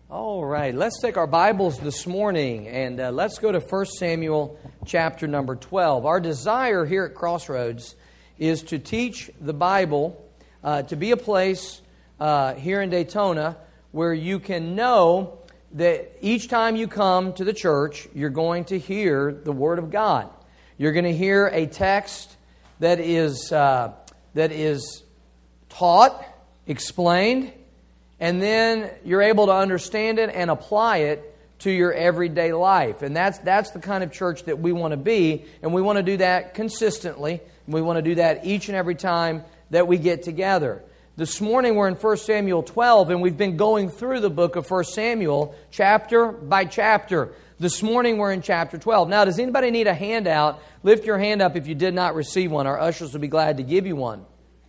All right, let's take our Bibles this morning and let's go to 1 Samuel chapter number 12. Our desire here at Crossroads is to teach the Bible, to be a place here in Daytona where you can know that each time you come to the church, you're going to hear the Word of God. You're going to hear a text that is taught, explained, and then you're able to understand it and apply it to your everyday life. And that's the kind of church that we want to be, and we want to do that consistently. And we want to do that each and every time that we get together. This morning we're in 1 Samuel 12, and we've been going through the book of 1 Samuel chapter by chapter. This morning we're in chapter 12. Now, does anybody need a handout? Lift your hand up if you did not receive one. Our ushers will be glad to give you one.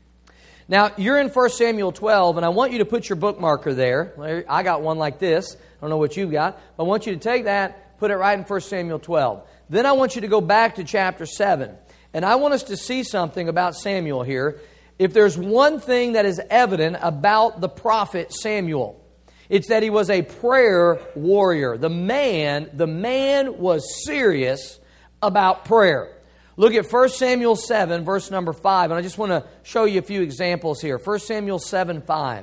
Now, you're in 1 Samuel 12, and I want you to put your bookmarker there. I got one like this. I don't know what you've got. But I want you to take that, put it right in 1 Samuel 12. Then I want you to go back to chapter 7. And I want us to see something about Samuel here. If there's one thing that is evident about the prophet Samuel, it's that he was a prayer warrior. The man was serious about prayer. Look at 1 Samuel 7, verse number 5. And I just want to show you a few examples here. 1 Samuel 7, 5.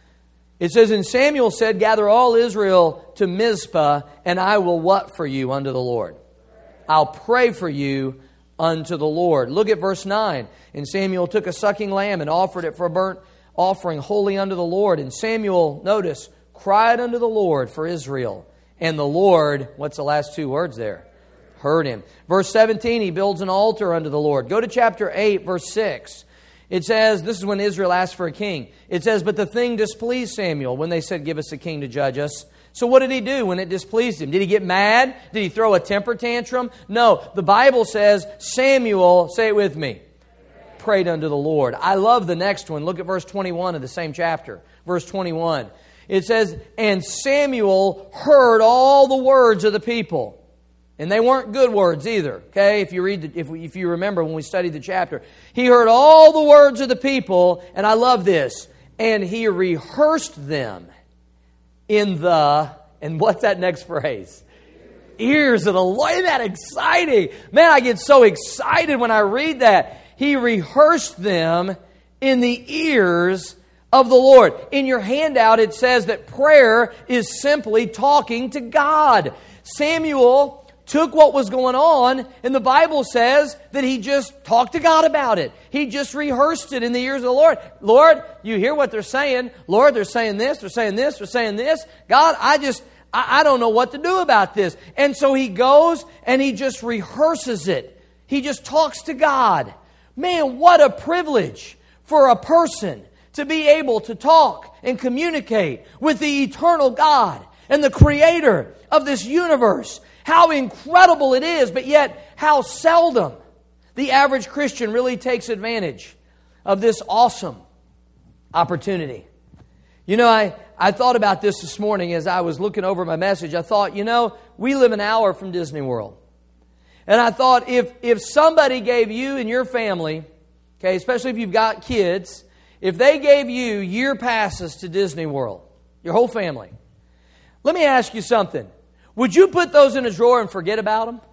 It says, "And Samuel said, Gather all Israel to Mizpah, and I will what for you unto the Lord? I'll pray for you unto the Lord." Look at verse 9. "And Samuel took a sucking lamb and offered it for a burnt offering holy unto the Lord. And Samuel," notice, "cried unto the Lord for Israel. And the Lord," what's the last two words there? "Heard him." Verse 17, "He builds an altar unto the Lord." Go to chapter 8, verse 6. It says, this is when Israel asked for a king. It says, "But the thing displeased Samuel when they said, Give us a king to judge us." So what did he do when it displeased him? Did he get mad? Did he throw a temper tantrum? No. The Bible says Samuel, say it with me, prayed unto the Lord. I love the next one. Look at verse 21 of the same chapter. Verse 21. It says, "And Samuel heard all the words of the people." And they weren't good words either. Okay, if you remember when we studied the chapter, he heard all the words of the people, and I love this. "And he rehearsed them in the," and what's that next phrase? "Ears of the Lord." Isn't that exciting? Man, I get so excited when I read that. He rehearsed them in the ears of the Lord. In your handout, it says that prayer is simply talking to God. Samuel took what was going on, and the Bible says that he just talked to God about it. He just rehearsed it in the ears of the Lord. "Lord, you hear what they're saying. Lord, they're saying this, they're saying this, they're saying this. God, I don't know what to do about this." And so he goes and he just rehearses it. He just talks to God. Man, what a privilege for a person to be able to talk and communicate with the eternal God and the Creator of this universe. How incredible it is, but yet how seldom the average Christian really takes advantage of this awesome opportunity. You know, I thought about this morning as I was looking over my message. I thought, we live an hour from Disney World. And I thought if somebody gave you and your family, okay, especially if you've got kids, if they gave you year passes to Disney World, your whole family, let me ask you something. Would you put those in a drawer and forget about them?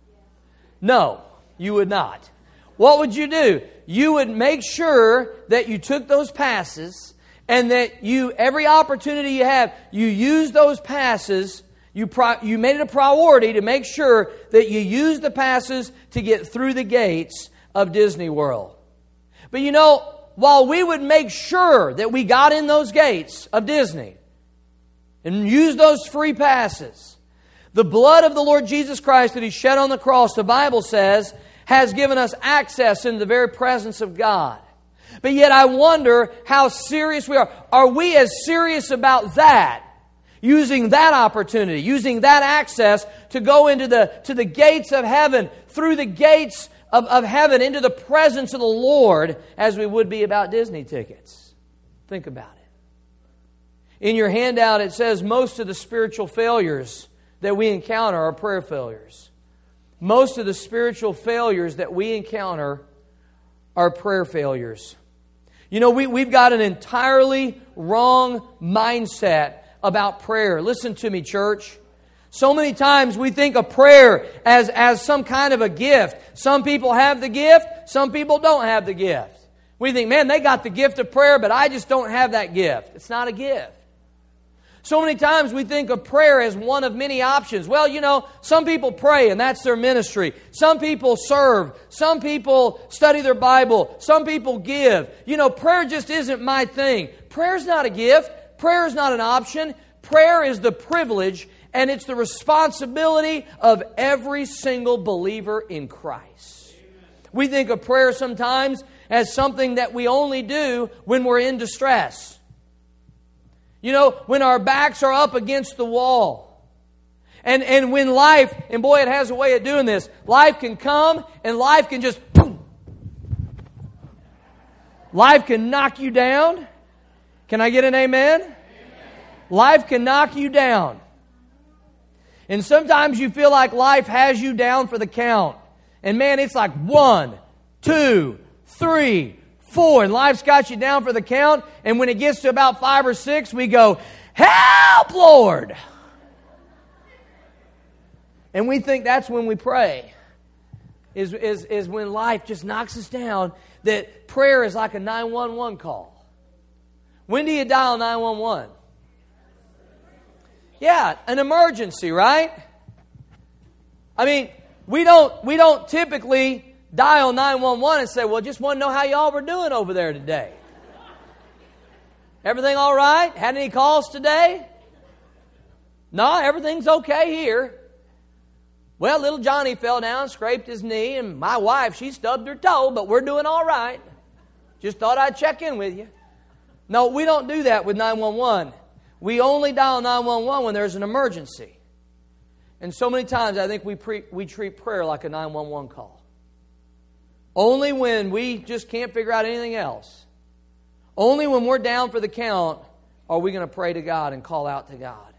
No, you would not. What would you do? You would make sure that you took those passes and that every opportunity you have, you use those passes. You made it a priority to make sure that you use the passes to get through the gates of Disney World. But while we would make sure that we got in those gates of Disney and use those free passes, the blood of the Lord Jesus Christ that He shed on the cross, the Bible says, has given us access into the very presence of God. But yet I wonder how serious we are. Are we as serious about that? Using that opportunity, using that access to go into the gates of heaven, through the gates of heaven, into the presence of the Lord, as we would be about Disney tickets. Think about it. In your handout, it says most of the spiritual failures that we encounter are prayer failures. Most of the spiritual failures that we encounter are prayer failures. We've got an entirely wrong mindset about prayer. Listen to me, church. So many times we think of prayer as some kind of a gift. Some people have the gift, some people don't have the gift. We think, man, they got the gift of prayer, but I just don't have that gift. It's not a gift. So many times we think of prayer as one of many options. Well, you know, some people pray and that's their ministry. Some people serve. Some people study their Bible. Some people give. You know, prayer just isn't my thing. Prayer is not a gift. Prayer is not an option. Prayer is the privilege and it's the responsibility of every single believer in Christ. We think of prayer sometimes as something that we only do when we're in distress. You know, when our backs are up against the wall. And when life, and boy, it has a way of doing this. Life can come and life can just, boom. Life can knock you down. Can I get an amen? Amen? Life can knock you down. And sometimes you feel like life has you down for the count. And man, it's like 1, 2, 3, 4, and life's got you down for the count. And when it gets to about 5 or 6, we go, help, Lord! And we think that's when we pray. Is when life just knocks us down. That prayer is like a 911 call. When do you dial 911? Yeah, an emergency, right? I mean, we don't typically dial 911 and say, well, just want to know how y'all were doing over there today. Everything all right? Had any calls today? No, everything's okay here. Well, little Johnny fell down, scraped his knee, and my wife, she stubbed her toe, but we're doing all right. Just thought I'd check in with you. No, we don't do that with 911. We only dial 911 when there's an emergency. And so many times I think we treat prayer like a 911 call. Only when we just can't figure out anything else. Only when we're down for the count are we going to pray to God and call out to God.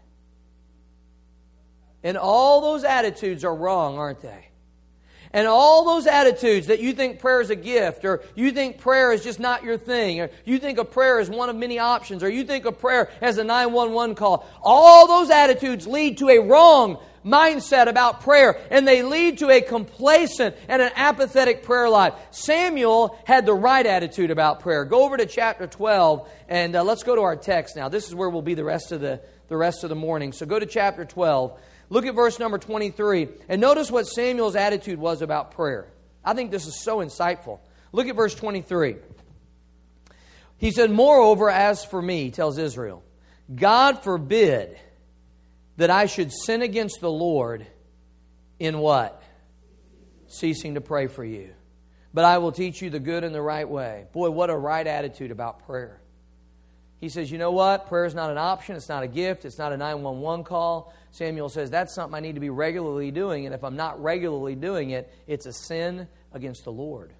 And all those attitudes are wrong, aren't they? And all those attitudes that you think prayer is a gift, or you think prayer is just not your thing, or you think of prayer as one of many options, or you think of prayer as a 911 call, all those attitudes lead to a wrong mindset about prayer, and they lead to a complacent and an apathetic prayer life. Samuel had the right attitude about prayer. Go over to chapter 12, and let's go to our text now. This is where we'll be the rest of the morning. So go to chapter 12. Look at verse number 23, and notice what Samuel's attitude was about prayer. I think this is so insightful. Look at verse 23. He said, moreover, as for me, tells Israel, God forbid that I should sin against the Lord in what? Ceasing to pray for you. But I will teach you the good and the right way. Boy, what a right attitude about prayer. He says, you know what? Prayer is not an option. It's not a gift. It's not a 911 call. Samuel says, that's something I need to be regularly doing. And if I'm not regularly doing it, it's a sin against the Lord.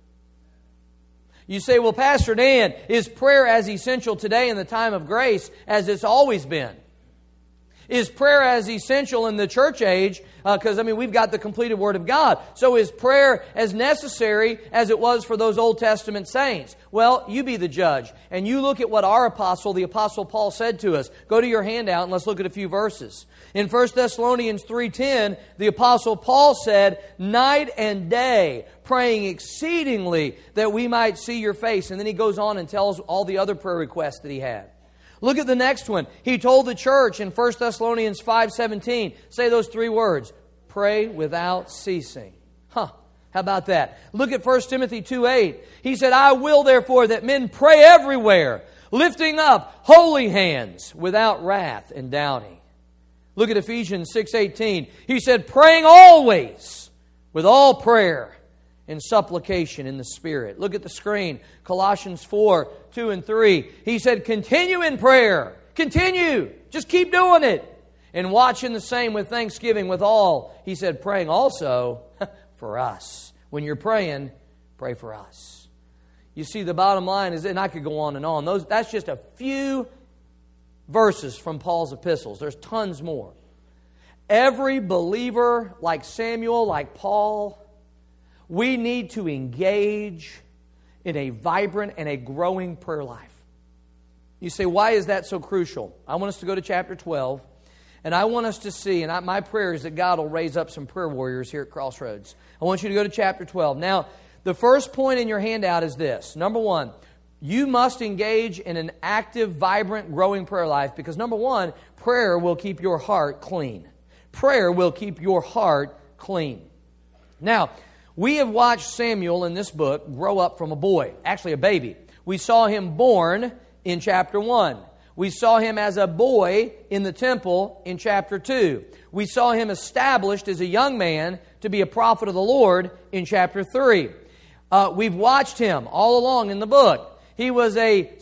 You say, well, Pastor Dan, is prayer as essential today in the time of grace as it's always been? Is prayer as essential in the church age? Because, we've got the completed Word of God. So is prayer as necessary as it was for those Old Testament saints? Well, you be the judge. And you look at what our apostle, the Apostle Paul, said to us. Go to your handout and let's look at a few verses. In 1 Thessalonians 3:10, the Apostle Paul said, night and day, praying exceedingly that we might see your face. And then he goes on and tells all the other prayer requests that he had. Look at the next one. He told the church in 1 Thessalonians 5:17, say those 3 words, pray without ceasing. How about that? Look at 1 Timothy 2:8. He said, I will therefore that men pray everywhere, lifting up holy hands without wrath and doubting. Look at Ephesians 6:18. He said, praying always with all prayer and supplication in the Spirit. Look at the screen. Colossians 4:2 and 3. He said, continue in prayer. Continue. Just keep doing it. And watching the same with thanksgiving with all. He said, praying also for us. When you're praying, pray for us. You see, the bottom line is, and I could go on and on. That's just a few verses from Paul's epistles. There's tons more. Every believer, like Samuel, like Paul, we need to engage in a vibrant and a growing prayer life. You say, why is that so crucial? I want us to go to chapter 12, and I want us to see, and my prayer is that God will raise up some prayer warriors here at Crossroads. I want you to go to chapter 12. Now, the first point in your handout is this. Number one, you must engage in an active, vibrant, growing prayer life because, number one, prayer will keep your heart clean. Prayer will keep your heart clean. Now, we have watched Samuel in this book grow up from a boy, actually a baby. We saw him born in chapter 1. We saw him as a boy in the temple in chapter 2. We saw him established as a young man to be a prophet of the Lord in chapter 3. We've watched him all along in the book. He was the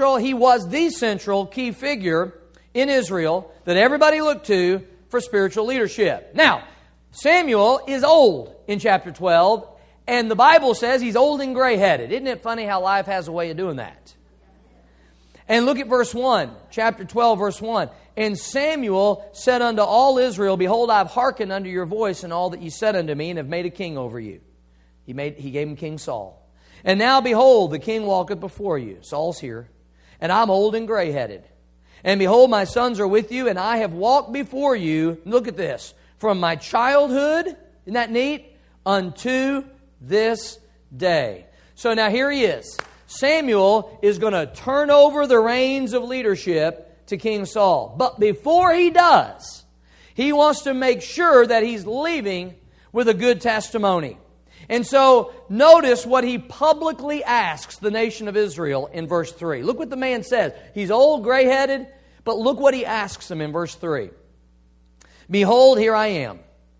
central key figure in Israel that everybody looked to for spiritual leadership. Now, Samuel is old in chapter 12, and the Bible says he's old and gray-headed. Isn't it funny how life has a way of doing that? And look at verse 1, chapter 12, verse 1. And Samuel said unto all Israel, Behold, I have hearkened unto your voice and all that ye said unto me, and have made a king over you. He gave him King Saul. And now, behold, the king walketh before you. Saul's here. And I'm old and gray-headed. And behold, my sons are with you, and I have walked before you, look at this, from my childhood, isn't that neat, unto this day. So now here he is. Samuel is going to turn over the reins of leadership to King Saul. But before he does, he wants to make sure that he's leaving with a good testimony. And so notice what he publicly asks the nation of Israel in verse 3. Look what the man says. He's old, gray-headed, but look what he asks them in verse 3. Behold, here I am.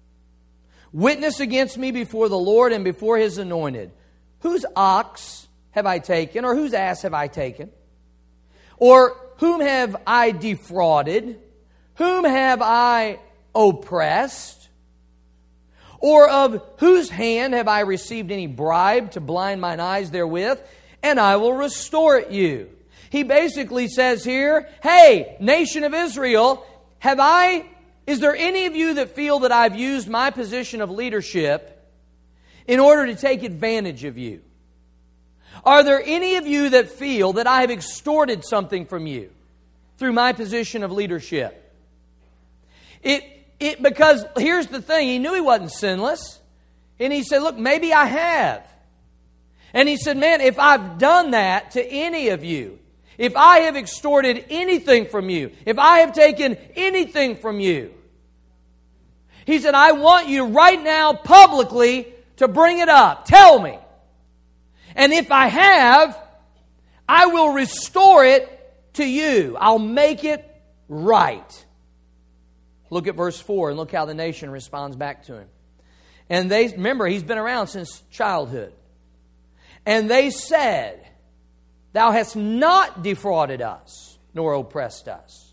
Witness against me before the Lord and before His anointed. Whose ox have I taken, or whose ass have I taken? Or whom have I defrauded? Whom have I oppressed? Or of whose hand have I received any bribe to blind mine eyes therewith? And I will restore it you. He basically says here, hey, nation of Israel, is there any of you that feel that I've used my position of leadership in order to take advantage of you? Are there any of you that feel that I have extorted something from you through my position of leadership? Because here's the thing, he knew he wasn't sinless. And he said, look, maybe I have. And he said, man, if I've done that to any of you, if I have extorted anything from you, if I have taken anything from you, he said, I want you right now publicly to bring it up. Tell me. And if I have, I will restore it to you. I'll make it right. Look at verse 4 and look how the nation responds back to him. And remember, he's been around since childhood. And they said, Thou hast not defrauded us, nor oppressed us.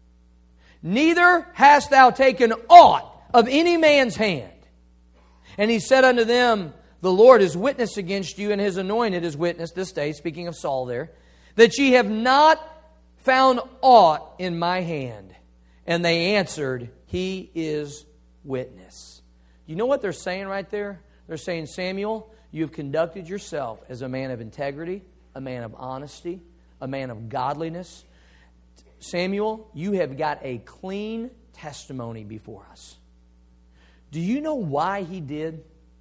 Neither hast thou taken aught of any man's hand. And he said unto them, The Lord is witness against you, and His anointed is witness this day, speaking of Saul there, that ye have not found aught in my hand. And they answered, He is witness. You know what they're saying right there? They're saying, Samuel, you've conducted yourself as a man of integrity, a man of honesty, a man of godliness. Samuel, you have got a clean testimony before us. Do you know why he did?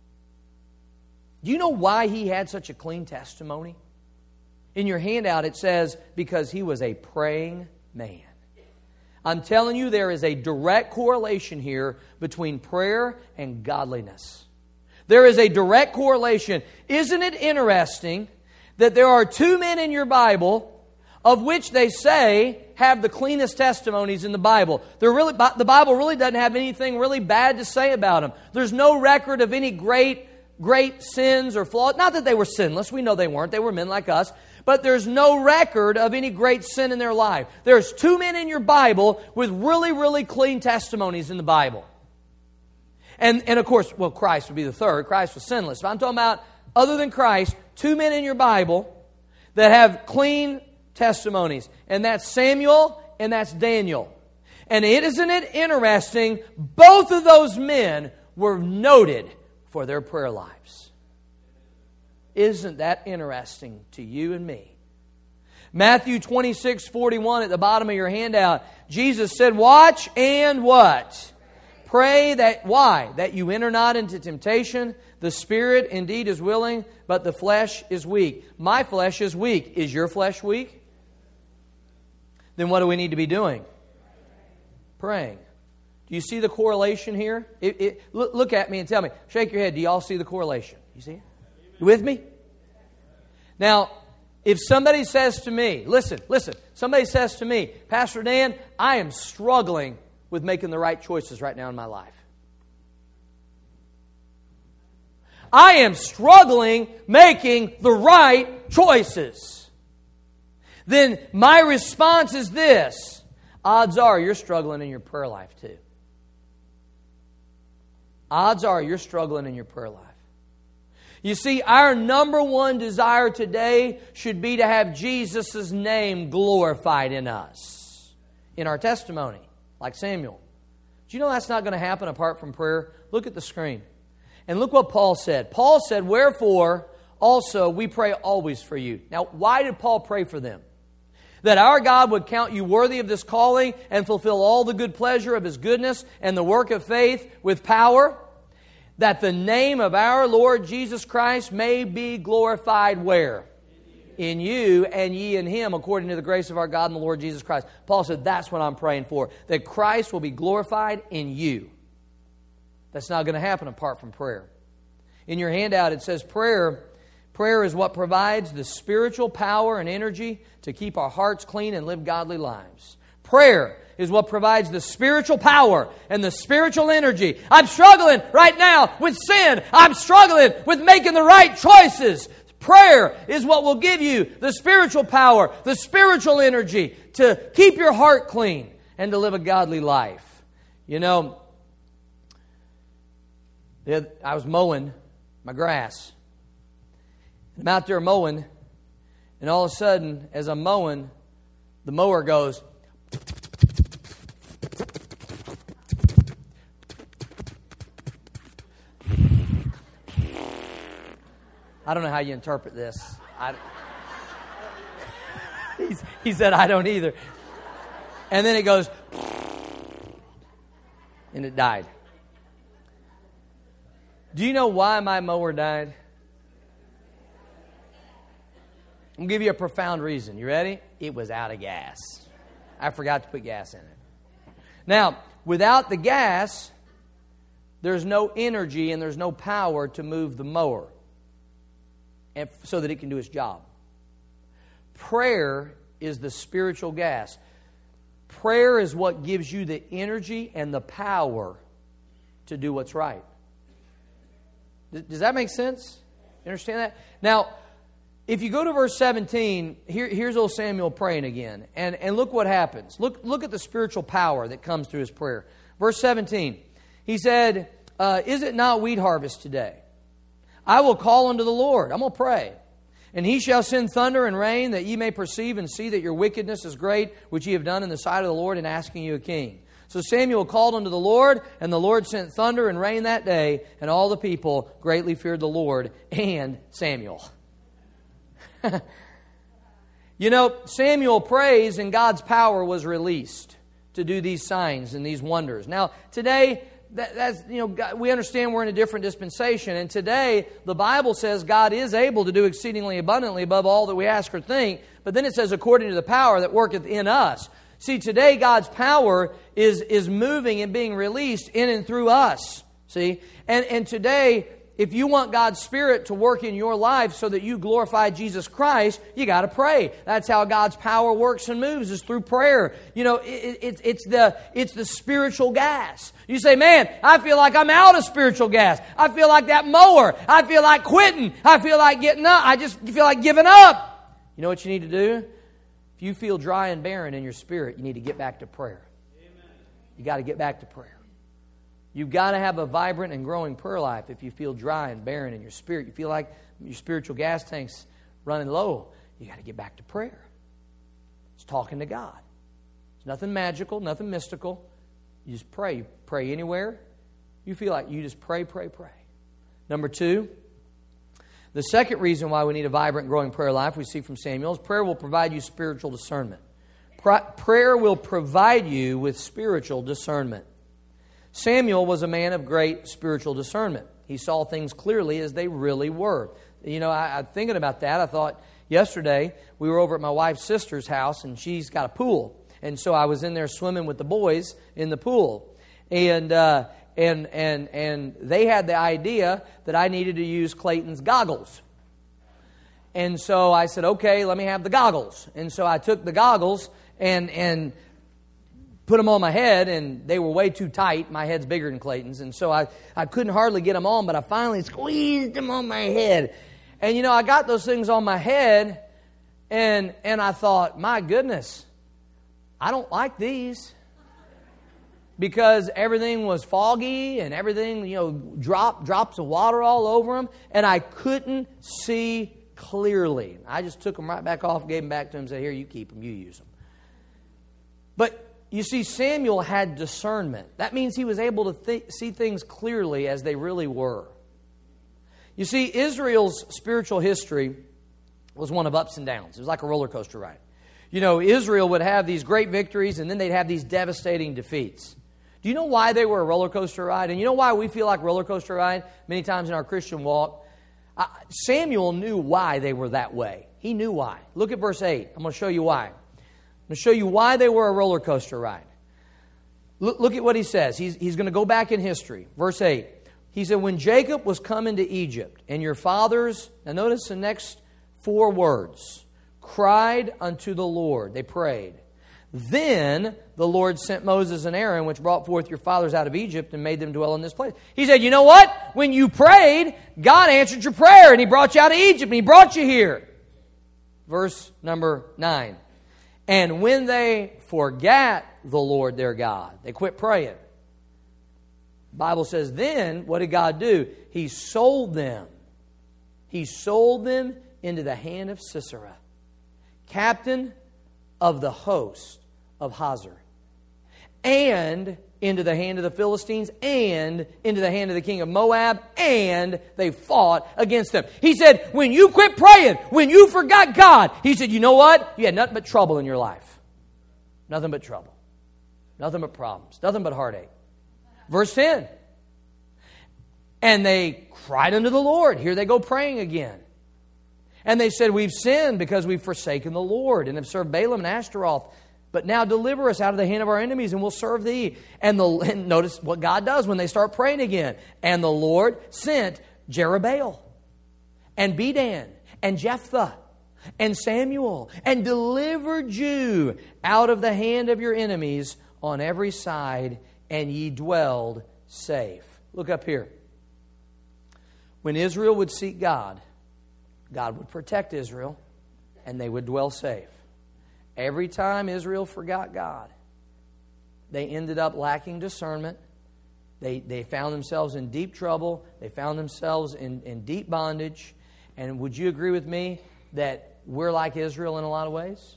Do you know why he had such a clean testimony? In your handout it says, because he was a praying man. I'm telling you, there is a direct correlation here between prayer and godliness. There is a direct correlation. Isn't it interesting that there are two men in your Bible of which they say have the cleanest testimonies in the Bible? The Bible really doesn't have anything really bad to say about them. There's no record of any great sins or flaws. Not that they were sinless. We know they weren't. They were men like us. But there's no record of any great sin in their life. There's two men in your Bible with really, really clean testimonies in the Bible. And of course, well, Christ would be the third. Christ was sinless. But I'm talking about, other than Christ, two men in your Bible that have clean testimonies. And that's Samuel and that's Daniel. And isn't it interesting? Both of those men were noted for their prayer lives. Isn't that interesting to you and me? Matthew 26:41 at the bottom of your handout. Jesus said, watch and what? Pray that, why? That you enter not into temptation. The spirit indeed is willing, but the flesh is weak. My flesh is weak. Is your flesh weak? Then what do we need to be doing? Praying. Do you see the correlation here? Look at me and tell me. Shake your head. Do you all see the correlation? You see it? You with me? Now, if somebody says to me, listen, somebody says to me, Pastor Dan, I am struggling with making the right choices right now in my life. I am struggling making the right choices. Then my response is this. Odds are you're struggling in your prayer life too. Odds are you're struggling in your prayer life. You see, our number one desire today should be to have Jesus' name glorified in us, in our testimony, like Samuel. Do you know that's not going to happen apart from prayer? Look at the screen. And look what Paul said. Paul said, wherefore also we pray always for you. Now, why did Paul pray for them? That our God would count you worthy of this calling and fulfill all the good pleasure of His goodness and the work of faith with power, that the name of our Lord Jesus Christ may be glorified where? In you and ye in Him, according to the grace of our God and the Lord Jesus Christ. Paul said, that's what I'm praying for, that Christ will be glorified in you. That's not going to happen apart from prayer. In your handout it says prayer is what provides the spiritual power and energy to keep our hearts clean and live godly lives. Prayer is what provides the spiritual power and the spiritual energy. I'm struggling right now with sin. I'm struggling with making the right choices. Prayer is what will give you the spiritual power, the spiritual energy to keep your heart clean and to live a godly life. You know, I was mowing my grass. I'm out there mowing, and all of a sudden, as I'm mowing, the mower goes. I don't know how you interpret this. He said, I don't either. And then it goes, and it died. Do you know why my mower died? I'm going to give you a profound reason. You ready? It was out of gas. I forgot to put gas in it. Now, without the gas, there's no energy and there's no power to move the mower so that it can do its job. Prayer is the spiritual gas. Prayer is what gives you the energy and the power to do what's right. Does that make sense? You understand that? Now, if you go to verse 17, here's old Samuel praying again. And look what happens. Look at the spiritual power that comes through his prayer. Verse 17, he said, is it not wheat harvest today? I will call unto the Lord. I'm going to pray. And He shall send thunder and rain, that ye may perceive and see that your wickedness is great, which ye have done in the sight of the Lord in asking you a king. So Samuel called unto the Lord, and the Lord sent thunder and rain that day, and all the people greatly feared the Lord and Samuel. You know, Samuel prays, and God's power was released to do these signs and these wonders. Now, today, that's, you know, we understand we're in a different dispensation, and today the Bible says God is able to do exceedingly abundantly above all that we ask or think, but then it says according to the power that worketh in us. See, today God's power is moving and being released in and through us. See? And today, if you want God's Spirit to work in your life so that you glorify Jesus Christ, you got to pray. That's how God's power works and moves, is through prayer. You know, it's the spiritual gas. You say, man, I feel like I'm out of spiritual gas. I feel like that mower. I feel like quitting. I feel like getting up. I just feel like giving up. You know what you need to do? If you feel dry and barren in your spirit, you need to get back to prayer. You got to get back to prayer. You've got to have a vibrant and growing prayer life if you feel dry and barren in your spirit. You feel like your spiritual gas tank's running low. You got to get back to prayer. It's talking to God. It's nothing magical, nothing mystical. You just pray. You pray anywhere. You feel like you just pray. Number two, The second reason why we need a vibrant and growing prayer life, we see from Samuel, is prayer will provide you spiritual discernment. Prayer will provide you with spiritual discernment. Samuel was a man of great spiritual discernment. He saw things clearly as they really were. You know, I'm thinking about that. I thought yesterday we were over at my wife's sister's house, and she's got a pool. And so I was in there swimming with the boys in the pool. And they had the idea that I needed to use Clayton's goggles. And so I said, okay, let me have the goggles. And so I took the goggles and put them on my head, and they were way too tight. My head's bigger than Clayton's. And so I couldn't hardly get them on, but I finally squeezed them on my head. And, you know, I got those things on my head, and I thought, my goodness, I don't like these. Because everything was foggy and everything, you know, drops of water all over them. And I couldn't see clearly. I just took them right back off, gave them back to him, and said, here, you keep them, you use them. But you see, Samuel had discernment. That means he was able to see things clearly as they really were. You see, Israel's spiritual history was one of ups and downs. It was like a roller coaster ride. You know, Israel would have these great victories, and then they'd have these devastating defeats. Do you know why they were a roller coaster ride? And you know why we feel like roller coaster ride many times in our Christian walk? Samuel knew why they were that way. He knew why. Look at verse 8. I'm going to show you why. I'm going to show you why they were a roller coaster ride. Look at what he says. He's going to go back in history. Verse 8. He said, when Jacob was come into Egypt, and your fathers, now notice the next 4 words, cried unto the Lord. They prayed. Then the Lord sent Moses and Aaron, which brought forth your fathers out of Egypt and made them dwell in this place. He said, you know what? When you prayed, God answered your prayer, and He brought you out of Egypt, and He brought you here. Verse number 9. And when they forgat the Lord their God, they quit praying. The Bible says, then what did God do? He sold them. He sold them into the hand of Sisera, captain of the host of Hazor, and into the hand of the Philistines, and into the hand of the king of Moab, and they fought against them. He said, when you quit praying, when you forgot God, He said, you know what? You had nothing but trouble in your life. Nothing but trouble. Nothing but problems. Nothing but heartache. Verse 10. And they cried unto the Lord. Here they go praying again. And they said, we've sinned because we've forsaken the Lord and have served Balaam and Ashtaroth. But now deliver us out of the hand of our enemies, and we'll serve Thee. And notice what God does when they start praying again. And the Lord sent Jerubbaal and Bedan and Jephthah and Samuel, and delivered you out of the hand of your enemies on every side, and ye dwelled safe. Look up here. When Israel would seek God, God would protect Israel, and they would dwell safe. Every time Israel forgot God, they ended up lacking discernment. They found themselves in deep trouble. They found themselves in deep bondage. And would you agree with me that we're like Israel in a lot of ways?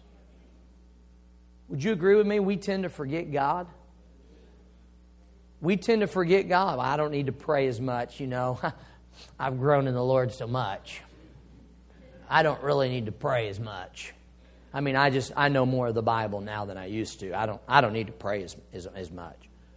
Would you agree with me? We tend to forget God. We tend to forget God. Well, I don't need to pray as much, you know. I've grown in the Lord so much. I don't really need to pray as much. I mean, I know more of the Bible now than I used to. I don't need to pray as much.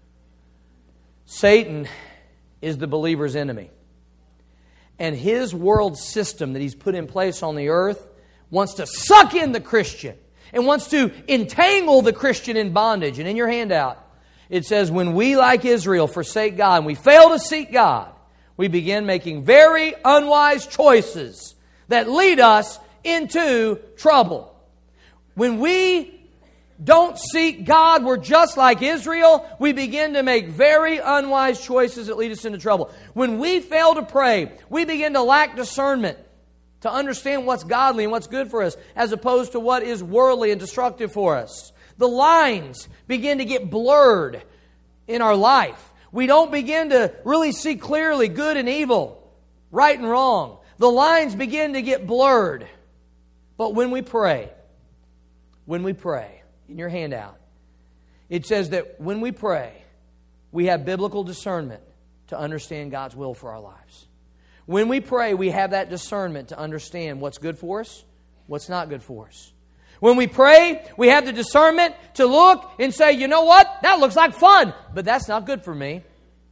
Satan is the believer's enemy. And his world system that he's put in place on the earth wants to suck in the Christian and wants to entangle the Christian in bondage. And in your handout, it says, when we, like Israel, forsake God and we fail to seek God, we begin making very unwise choices that lead us into trouble. When we don't seek God, we're just like Israel. We begin to make very unwise choices that lead us into trouble. When we fail to pray, we begin to lack discernment to understand what's godly and what's good for us, as opposed to what is worldly and destructive for us. The lines begin to get blurred in our life. We don't begin to really see clearly good and evil, right and wrong. The lines begin to get blurred. But when we pray, in your handout, it says that when we pray, we have biblical discernment to understand God's will for our lives. When we pray, we have that discernment to understand what's good for us, what's not good for us. When we pray, we have the discernment to look and say, you know what? That looks like fun, but that's not good for me.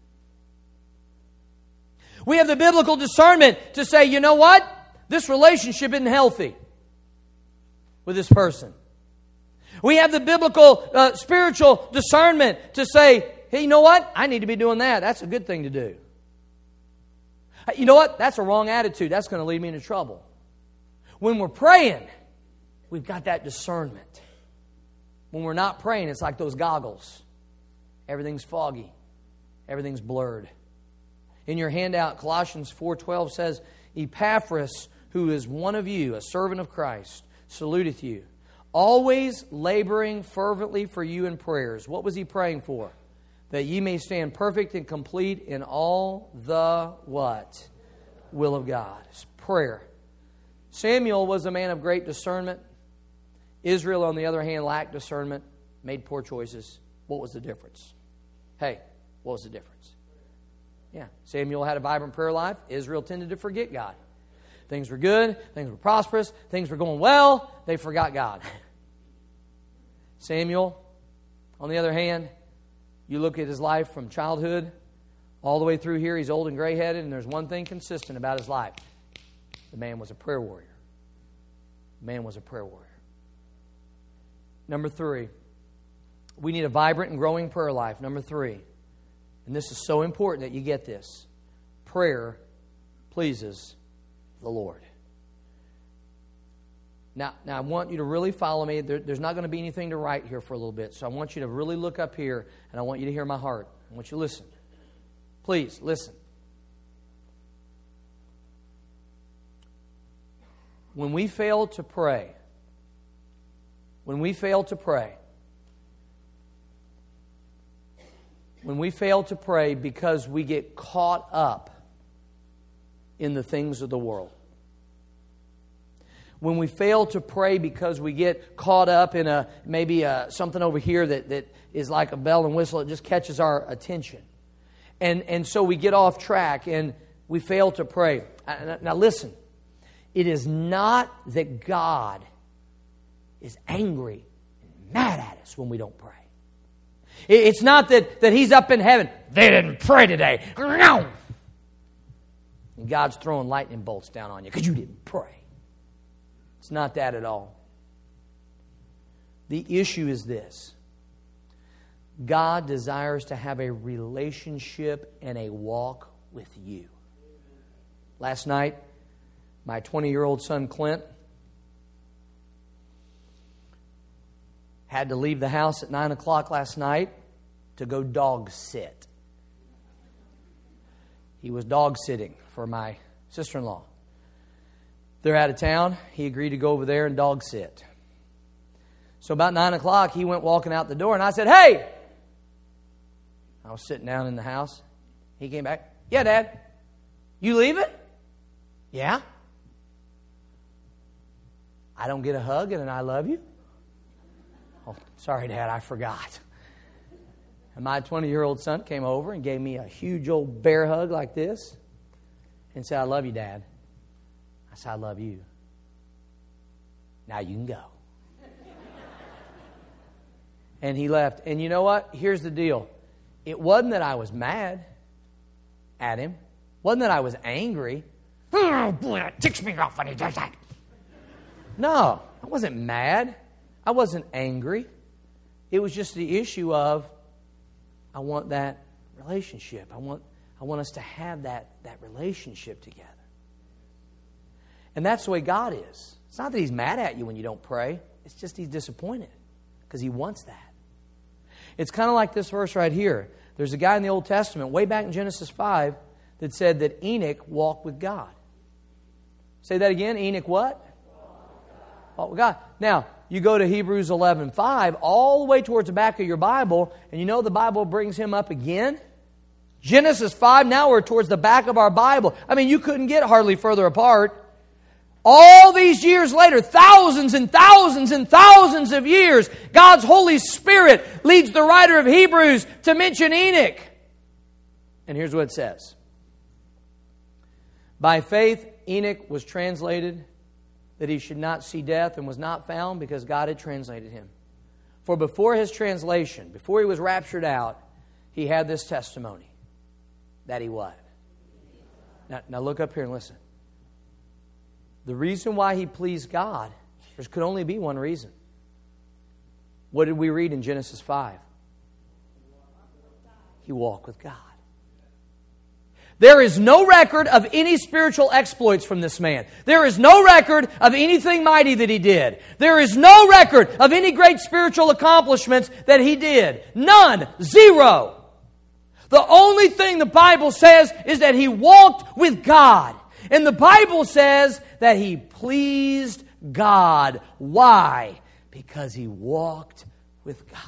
We have the biblical discernment to say, you know what? This relationship isn't healthy with this person. We have the biblical, spiritual discernment to say, hey, you know what? I need to be doing that. That's a good thing to do. You know what? That's a wrong attitude. That's going to lead me into trouble. When we're praying, we've got that discernment. When we're not praying, it's like those goggles. Everything's foggy. Everything's blurred. In your handout, Colossians 4:12 says, Epaphras, who is one of you, a servant of Christ, saluteth you, always laboring fervently for you in prayers. What was he praying for? That ye may stand perfect and complete in all the what? Will of God. It's prayer. Samuel was a man of great discernment. Israel, on the other hand, lacked discernment, made poor choices. What was the difference? Hey, what was the difference? Yeah, Samuel had a vibrant prayer life. Israel tended to forget God. Things were good. Things were prosperous. Things were going well. They forgot God. Samuel, on the other hand, you look at his life from childhood all the way through here. He's old and gray-headed, and there's one thing consistent about his life. The man was a prayer warrior. The man was a prayer warrior. Number 3, we need a vibrant and growing prayer life. Number 3, and this is so important that you get this. Prayer pleases the Lord. Now I want you to really follow me. There's not going to be anything to write here for a little bit. So I want you to really look up here, and I want you to hear my heart. I want you to listen. Please, listen. When we fail to pray, when we fail to pray because we get caught up in the things of the world, when we fail to pray because we get caught up in maybe something over here that is like a bell and whistle, it just catches our attention. And so we get off track and we fail to pray. Now listen, it is not that God is angry and mad at us when we don't pray. It's not that He's up in heaven. They didn't pray today. And God's throwing lightning bolts down on you because you didn't pray. It's not that at all. The issue is this. God desires to have a relationship and a walk with you. Last night, my 20-year-old son Clint had to leave the house at 9 o'clock last night to go dog sit. He was dog sitting for my sister-in-law. They're out of town. He agreed to go over there and dog sit. So about 9 o'clock, he went walking out the door, and I said, "Hey!" I was sitting down in the house. He came back. "Yeah, Dad. You leaving?" "Yeah." "I don't get a hug and an I love you?" "Oh, sorry, Dad, I forgot." And my 20-year-old son came over and gave me a huge old bear hug like this and said, "I love you, Dad." I said, "I love you. Now you can go." And he left. And you know what? Here's the deal. It wasn't that I was mad at him. It wasn't that I was angry. "Oh, boy, that ticks me off when he does that." No, I wasn't mad. I wasn't angry. It was just the issue of, I want that relationship. I want us to have that relationship together. And that's the way God is. It's not that He's mad at you when you don't pray. It's just He's disappointed because He wants that. It's kind of like this verse right here. There's a guy in the Old Testament, way back in Genesis 5, that said that Enoch walked with God. Say that again. Enoch what? Walked with God. Now, you go to Hebrews 11:5, all the way towards the back of your Bible, and you know the Bible brings him up again? Genesis 5, now we're towards the back of our Bible. I mean, you couldn't get hardly further apart. All these years later, thousands and thousands and thousands of years, God's Holy Spirit leads the writer of Hebrews to mention Enoch. And here's what it says. By faith, Enoch was translated that he should not see death and was not found because God had translated him. For before his translation, before he was raptured out, he had this testimony that he what? Now look up here and listen. The reason why he pleased God, there could only be one reason. What did we read in Genesis 5? He walked with God. There is no record of any spiritual exploits from this man. There is no record of anything mighty that he did. There is no record of any great spiritual accomplishments that he did. None. Zero. The only thing the Bible says is that he walked with God. And the Bible says that he pleased God. Why? Because he walked with God.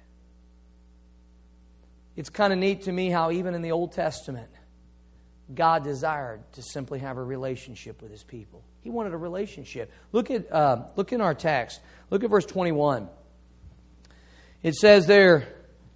It's kind of neat to me how even in the Old Testament, God desired to simply have a relationship with His people. He wanted a relationship. Look in our text. Look at verse 21. It says there,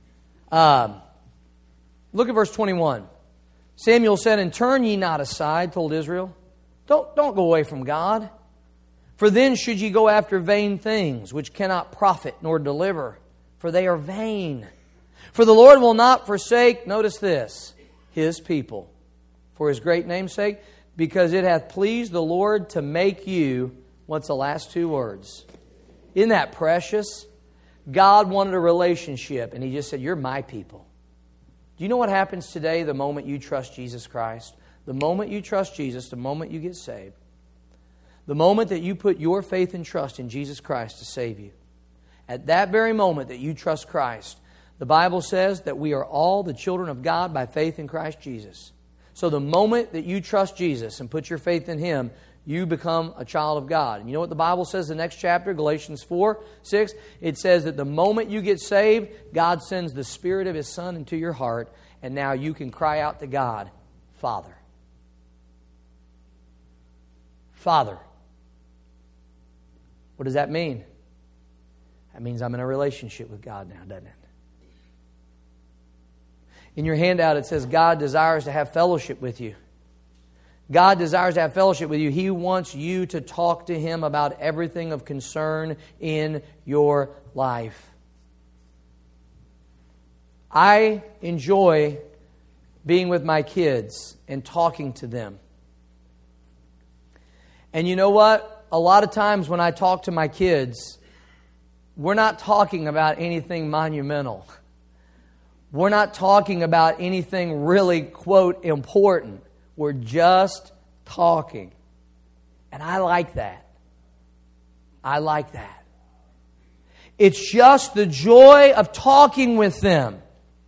look at verse 21. Samuel said, "And turn ye not aside," told Israel. Don't go away from God. "For then should ye go after vain things, which cannot profit nor deliver, for they are vain. For the Lord will not forsake," notice this, "His people, for His great name's sake, because it hath pleased the Lord to make you," what's the last two words? Isn't that precious? God wanted a relationship, and He just said, "You're my people." Do you know what happens today the moment you trust Jesus Christ? The moment you trust Jesus, the moment you get saved, the moment that you put your faith and trust in Jesus Christ to save you, at that very moment that you trust Christ, the Bible says that we are all the children of God by faith in Christ Jesus. So the moment that you trust Jesus and put your faith in Him, you become a child of God. And you know what the Bible says in the next chapter, Galatians 4:6? It says that the moment you get saved, God sends the Spirit of His Son into your heart, and now you can cry out to God, "Father." Father. What does that mean? That means I'm in a relationship with God now, doesn't it? In your handout it says God desires to have fellowship with you. God desires to have fellowship with you. He wants you to talk to Him about everything of concern in your life. I enjoy being with my kids and talking to them. And you know what? A lot of times when I talk to my kids, we're not talking about anything monumental. We're not talking about anything really, quote, important. We're just talking. And I like that. I like that. It's just the joy of talking with them.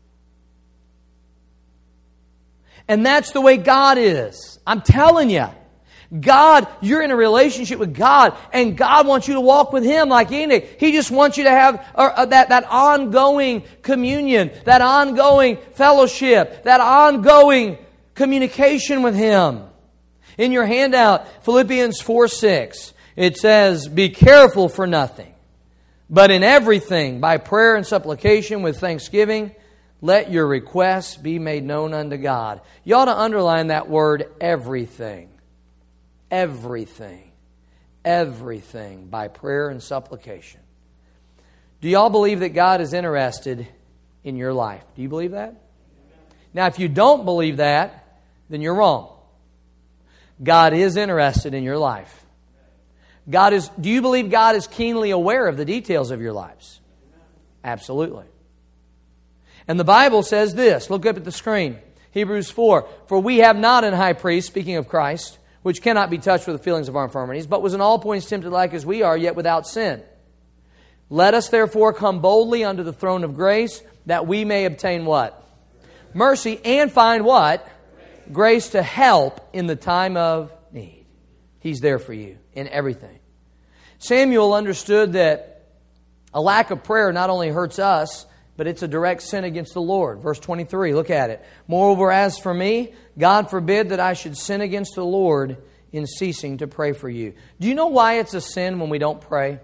And that's the way God is. I'm telling you. God, you're in a relationship with God, and God wants you to walk with Him like Enoch. He just wants you to have that ongoing communion, that ongoing fellowship, that ongoing communication with Him. In your handout, Philippians 4:6, it says, "Be careful for nothing, but in everything, by prayer and supplication with thanksgiving, let your requests be made known unto God." You ought to underline that word, everything. Everything. Everything by prayer and supplication. Do y'all believe that God is interested in your life? Do you believe that? Now, if you don't believe that, then you're wrong. God is interested in your life. Do you believe God is keenly aware of the details of your lives? Absolutely. And the Bible says this. Look up at the screen. Hebrews 4. "For we have not an high priest," speaking of Christ, "which cannot be touched with the feelings of our infirmities, but was in all points tempted like as we are, yet without sin. Let us therefore come boldly unto the throne of grace, that we may obtain" what? "Mercy, and find" what? "Grace to help in the time of need." He's there for you in everything. Samuel understood that a lack of prayer not only hurts us, but it's a direct sin against the Lord. Verse 23, look at it. "Moreover, as for me, God forbid that I should sin against the Lord in ceasing to pray for you." Do you know why it's a sin when we don't pray?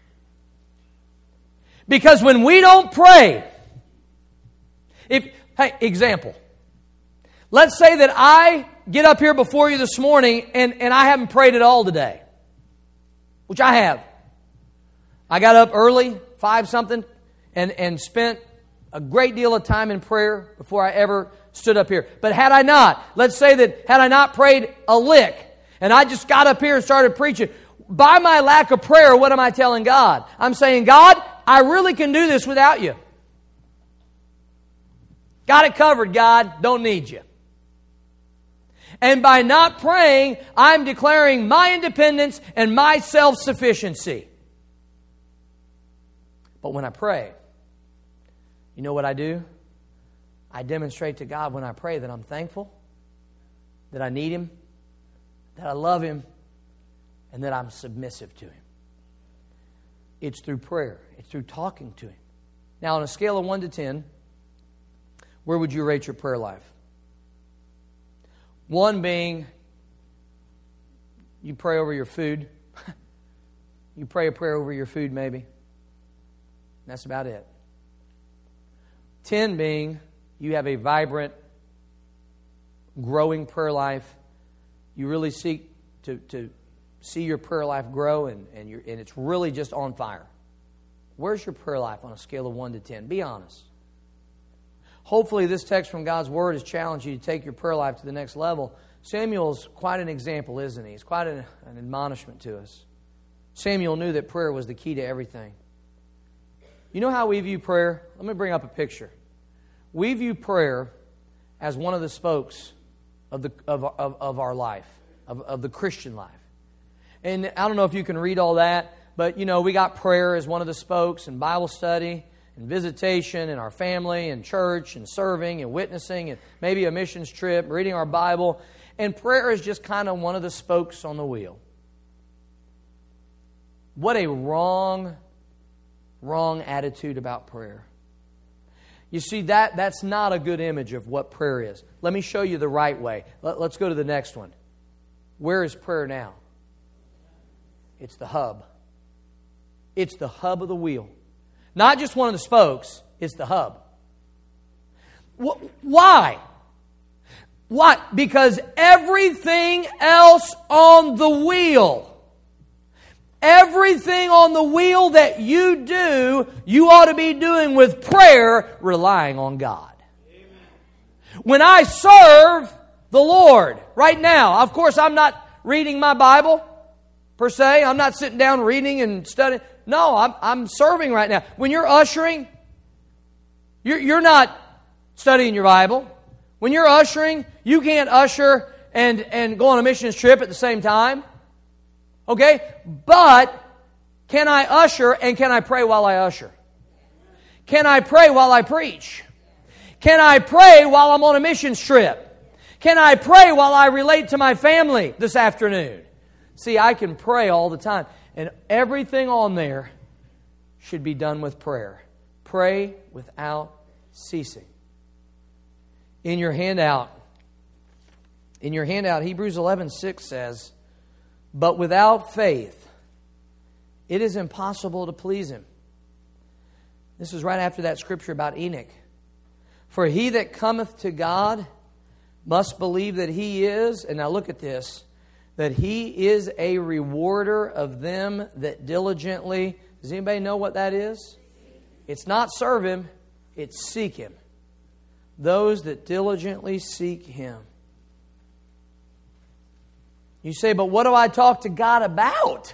Because when we don't pray, example. Let's say that I get up here before you this morning and I haven't prayed at all today, which I have. I got up early, 5-something, and spent a great deal of time in prayer before I ever stood up here. But had I not, let's say that had I not prayed a lick, and I just got up here and started preaching, by my lack of prayer, what am I telling God? I'm saying, God, I really can do this without you. Got it covered, God. Don't need you. And by not praying, I'm declaring my independence and my self-sufficiency. But when I pray, you know what I do? I demonstrate to God when I pray that I'm thankful, that I need Him, that I love Him, and that I'm submissive to Him. It's through prayer. It's through talking to Him. Now, on a scale of 1 to 10, where would you rate your prayer life? 1 being, you pray over your food. You pray a prayer over your food, maybe. That's about it. 10 being, you have a vibrant, growing prayer life. You really seek to see your prayer life grow, and it's really just on fire. Where's your prayer life on a scale of 1 to 10? Be honest. Hopefully this text from God's Word has challenged you to take your prayer life to the next level. Samuel's quite an example, isn't he? He's quite an admonishment to us. Samuel knew that prayer was the key to everything. You know how we view prayer? Let me bring up a picture. We view prayer as one of the spokes of our life, of the Christian life. And I don't know if you can read all that, but we got prayer as one of the spokes, and Bible study, and visitation, and our family, and church, and serving, and witnessing, and maybe a missions trip, reading our Bible. And prayer is just kind of one of the spokes on the wheel. What a wrong attitude about prayer. You see, that's not a good image of what prayer is. Let me show you the right way. Let's go to the next one. Where is prayer now? It's the hub. It's the hub of the wheel. Not just one of the spokes, it's the hub. Why? Why? Because everything else on the wheel, everything on the wheel that you do, you ought to be doing with prayer, relying on God. Amen. When I serve the Lord right now, of course I'm not reading my Bible per se. I'm not sitting down reading and studying. No, I'm serving right now. When you're ushering, you're not studying your Bible. When you're ushering, you can't usher and go on a missions trip at the same time. Okay? But can I usher and can I pray while I usher? Can I pray while I preach? Can I pray while I'm on a missions trip? Can I pray while I relate to my family this afternoon? See, I can pray all the time. And everything on there should be done with prayer. Pray without ceasing. In your handout, Hebrews 11:6 says, "But without faith, it is impossible to please Him." This is right after that scripture about Enoch. "For he that cometh to God must believe that He is," and now look at this, "that He is a rewarder of them that diligently..." Does anybody know what that is? It's not serve Him, it's seek Him. Those that diligently seek Him. You say, but what do I talk to God about?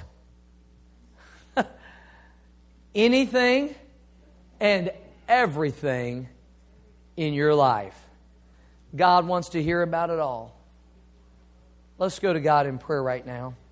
Anything and everything in your life. God wants to hear about it all. Let's go to God in prayer right now.